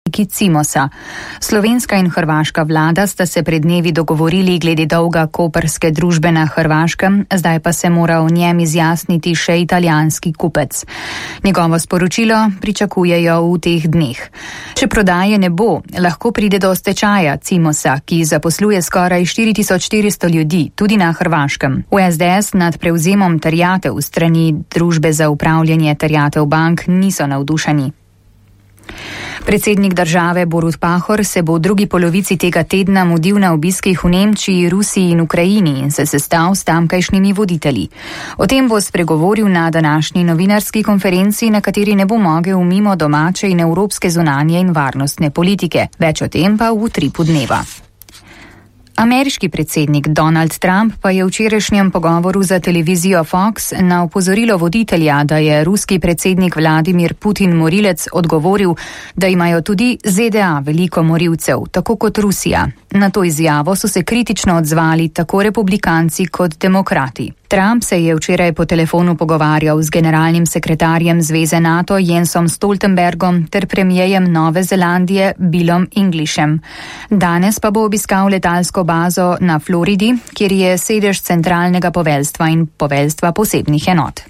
Cimosa. Slovenska in hrvaška vlada sta se pred dnevi dogovorili glede dolga koprske družbe na Hrvaškem, zdaj pa se mora o njem izjasniti še italijanski kupec. Njegovo sporočilo pričakujejo v teh dneh. Če prodaje ne bo, lahko pride do stečaja Cimosa, ki zaposluje skoraj 4400 ljudi, tudi na Hrvaškem. V SDS nad prevzemom terjatev strani družbe za upravljanje terjatev bank niso navdušeni. Predsednik države Borut Pahor se bo v drugi polovici tega tedna mudil na obiskih v Nemčiji, Rusiji in Ukrajini in se sestal s tamkajšnjimi voditelji. O tem bo spregovoril na današnji novinarski konferenci, na kateri ne bo mogel mimo domače in evropske zunanje in varnostne politike. Več o tem pa v utripu dneva. Ameriški predsednik Donald Trump pa je v včerajšnjem pogovoru za televizijo Fox na opozorilo voditelja, da je ruski predsednik Vladimir Putin morilec, odgovoril, da imajo tudi ZDA veliko morilcev, tako kot Rusija. Na to izjavo so se kritično odzvali tako republikanci kot demokrati. Trump se je včeraj po telefonu pogovarjal z generalnim sekretarjem Zveze NATO Jensom Stoltenbergom ter premijejem Nove Zelandije Billom Englishem. Danes pa bo obiskal letalsko bazo na Floridi, kjer je sedež centralnega poveljstva in poveljstva posebnih enot.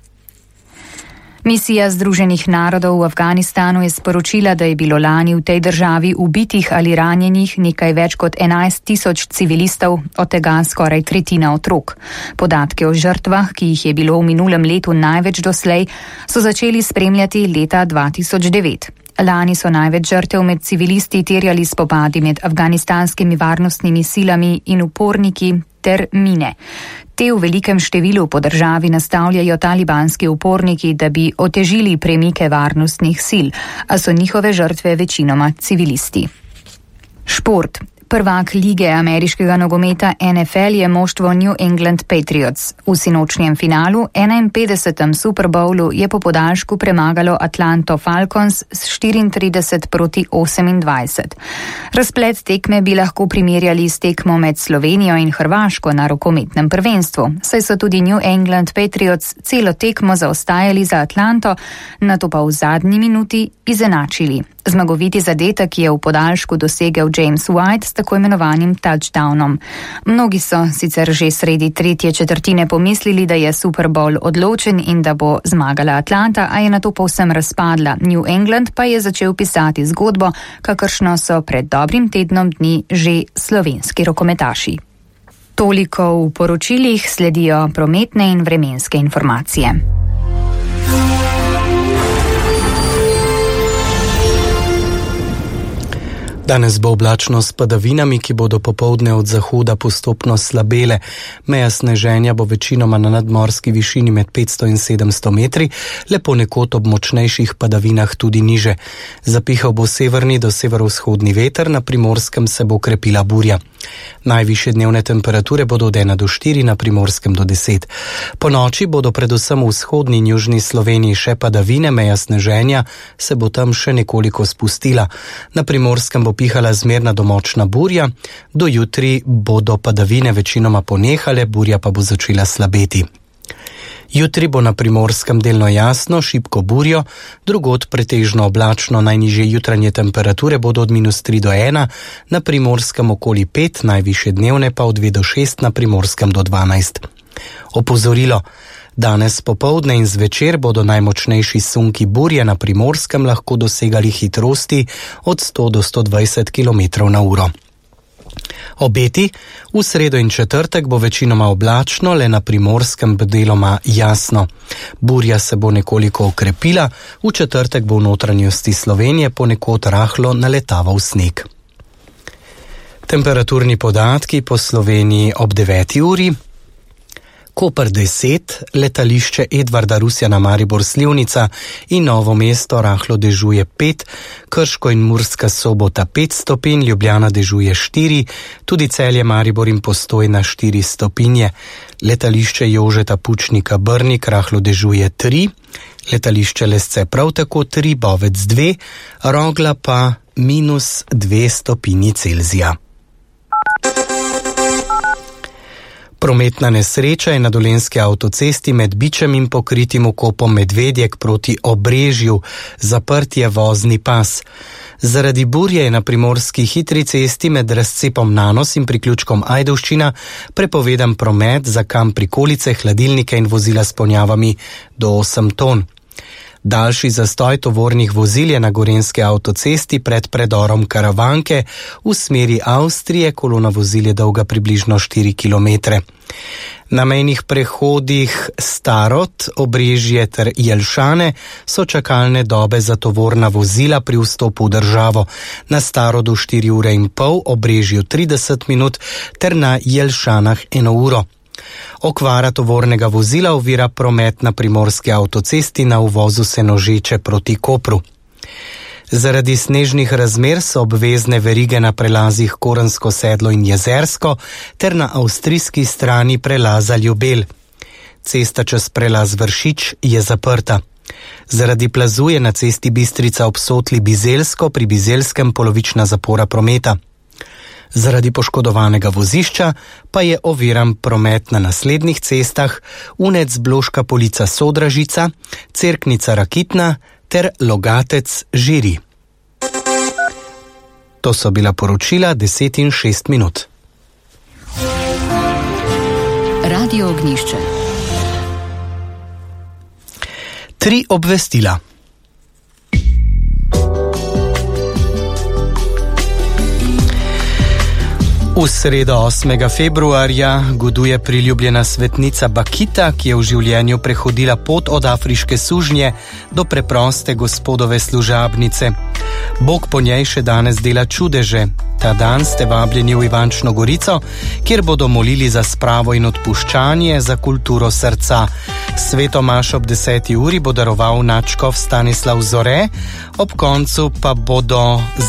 Misija Združenih narodov v Afganistanu je sporočila, da je bilo lani v tej državi ubitih ali ranjenih nekaj več kot 11,000 civilistov, od tega skoraj tretjina otrok. Podatke o žrtvah, ki jih je bilo v minulem letu največ doslej, so začeli spremljati leta 2009. Lani so največ žrtev med civilisti terjali spopadi med afganistanskimi varnostnimi silami in uporniki ter mine. Te v velikem številu po državi nastavljajo talibanski uporniki, da bi otežili premike varnostnih sil, a so njihove žrtve večinoma civilisti. Šport. Prvak lige ameriškega nogometa NFL je moštvo New England Patriots. V sinočnjem finalu 51. Super Bowlu je po podaljšku premagalo Atlanto Falcons s 34-28. Razplet tekme bi lahko primerjali s tekmo med Slovenijo in Hrvaško na rokometnem prvenstvu, saj so tudi New England Patriots celo tekmo zaostajali za Atlanto, nato pa v zadnji minuti izenačili. Zmagoviti zadetek je v podaljšku dosegel James White s tako imenovanim touchdownom. Mnogi so sicer že sredi tretje četrtine pomislili, da je Super Bowl odločen in da bo zmagala Atlanta, a je nato povsem razpadla. New England pa je začel pisati zgodbo, kakršno so pred dobrim tednom dni že slovenski rokometaši. Toliko v poročilih, sledijo prometne in vremenske informacije. Danes bo oblačno s padavinami, ki bodo popoldne od zahoda postopno slabele. Meja sneženja bo večinoma na nadmorski višini med 500 in 700 metri, le ponekod ob močnejših padavinah tudi niže. Zapihal bo severni do severovzhodni veter, na Primorskem se bo krepila burja. Najvišje dnevne temperature bodo od 1 do 4, na Primorskem do 10. Po noči bodo predvsem v vzhodni in južni Sloveniji še padavine, meja sneženja se bo tam še nekoliko spustila. Na Primorskem bo pihala zmerna do močna burja, do jutri bodo padavine večinoma ponehale, burja pa bo začela slabeti. Jutri bo na Primorskem delno jasno, šibko burjo, drugod pretežno oblačno, najnižje jutranje temperature bodo od -3 do 1, na Primorskem okoli 5, najvišje dnevne pa od 2 do 6, na Primorskem do 12. Opozorilo. Danes popoldne in zvečer bodo najmočnejši sunki burje na Primorskem lahko dosegali hitrosti od 100 do 120 km/h. Obeti. V sredo in četrtek bo večinoma oblačno, le na Primorskem deloma jasno. Burja se bo nekoliko okrepila, v četrtek bo v notranjosti Slovenije ponekod rahlo naletaval sneg. Temperaturni podatki po Sloveniji ob 9. uri. Koper 10, letališče Edvarda Rusjana Maribor Slivnica in Novo mesto rahlo dežuje 5, Krško in Murska Sobota 5 stopinj, Ljubljana dežuje 4, tudi Celje, Maribor in Postojna 4 stopinje. Letališče Jožeta Pučnika Brnik rahlo dežuje 3, letališče Lesce prav tako 3, Bovec 2, Rogla pa -2 stopinji Celzija. Prometna nesreča je na dolenjski avtocesti med Bičem in pokritim vkopom Medvedjek proti Obrežju, zaprt je vozni pas. Zaradi burje je na primorski hitri cesti med razcepom Nanos in priključkom Ajdovščina prepovedan promet za kam prikolice, hladilnike in vozila s ponjavami do 8 ton. Daljši zastoj tovornih vozil je na gorenjski avtocesti pred predorom Karavanke v smeri Avstrije, kolona vozil je dolga približno 4 km. Na mejnih prehodih Starod, Obrežje ter Jelšane so čakalne dobe za tovorna vozila pri vstopu v državo. Na Starodu 4 ure in pol, Obrežju 30 minut ter na Jelšanah 1 uro. Okvara tovornega vozila ovira promet na primorski avtocesti na uvozu Senožeče proti Kopru. Zaradi snežnih razmer so obvezne verige na prelazih Korensko sedlo in Jezersko ter na avstrijski strani prelaza Ljubelj. Cesta čez prelaz Vršič je zaprta. Zaradi plazu je na cesti Bistrica ob Sotli Bizeljsko pri Bizeljskem polovična zapora prometa. Zaradi poškodovanega vozišča pa je oviran promet na naslednjih cestah Unec Bloška Polica Sodražica, Cerknica Rakitna ter Logatec Žiri. To so bila poročila 10 in 6 minut. Radio Ognjišče. 3 obvestila. V sredo 8. februarja goduje priljubljena svetnica Bakita, ki je v življenju prehodila pot od afriške sužnje do preproste gospodove služabnice. Bog po njej še danes dela čudeže. Ta dan ste vabljeni v Ivančno Gorico, kjer bodo molili za spravo in odpuščanje, za kulturo srca. Sveto mašo ob 10. uri bo daroval nadškof Stanislav Zore, ob koncu pa bodo